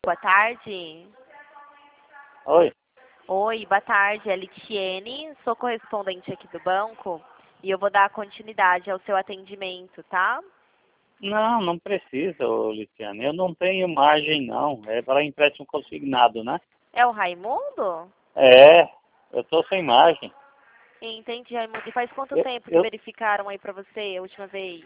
Boa tarde. Oi. Oi, boa tarde. É Litiene, sou correspondente aqui do banco e eu vou dar continuidade ao seu atendimento, tá? Não, não precisa, ô, Luciano. Eu não tenho margem, não. É para empréstimo consignado, né? É o Raimundo? É, eu tô sem margem. Entendi, Raimundo. E faz quanto Eu, tempo que eu, verificaram aí pra você a última vez?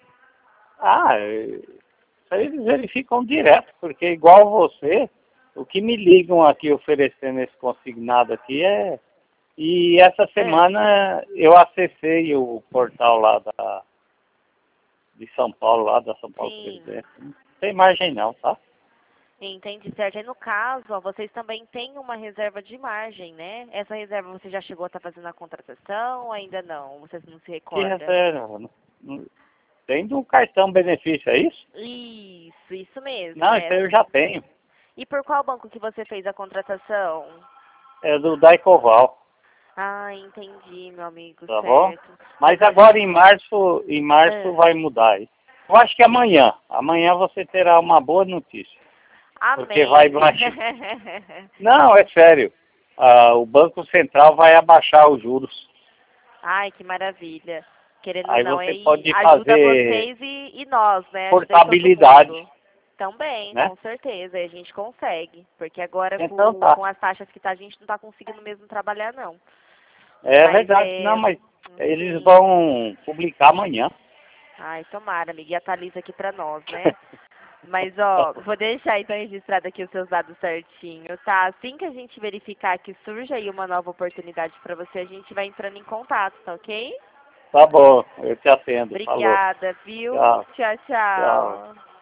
isso aí eles verificam direto, porque igual você, o que me ligam aqui oferecendo esse consignado aqui é... E essa É, semana eu acessei o portal lá de São Paulo, lá da São Paulo sim. Presidente. Não tem margem não, tá? Entendi, certo. Aí no caso, ó, vocês também têm uma reserva de margem, né? Essa reserva você já chegou a estar fazendo a contratação ou ainda não? Você não se Que recorda? reserva? Tem do cartão benefício, é isso? Isso mesmo, Não, isso aí eu já tenho. E por qual banco que você fez a contratação? É do Daicoval, Ah, entendi, meu amigo, tá bom? certo. Mas Mas agora olha, em março ah, vai mudar isso. Eu acho que amanhã. Amanhã você terá uma boa notícia. Porque vai amém. baixar. Não, é sério. O Banco Central vai abaixar os juros. Ai, que maravilha. Querendo ou Aí não, você aí pode ajuda fazer vocês e nós, né? Ajuda aí todo portabilidade, mundo. Também, né? com certeza, aí a gente consegue. Porque agora Então com tá. as taxas que tá, a gente não tá conseguindo mesmo trabalhar, não. É Mas verdade. Não, mas eles sim. vão publicar amanhã. Ai, tomara, amiga, e atualiza aqui pra nós, né? Mas, ó, vou deixar então registrado aqui os seus dados certinho, tá? Assim que a gente verificar que surge aí uma nova oportunidade pra você, a gente vai entrando em contato, tá ok? Tá bom, eu te atendo. Falou. Obrigada, viu? Tchau, Tchau, tchau. tchau.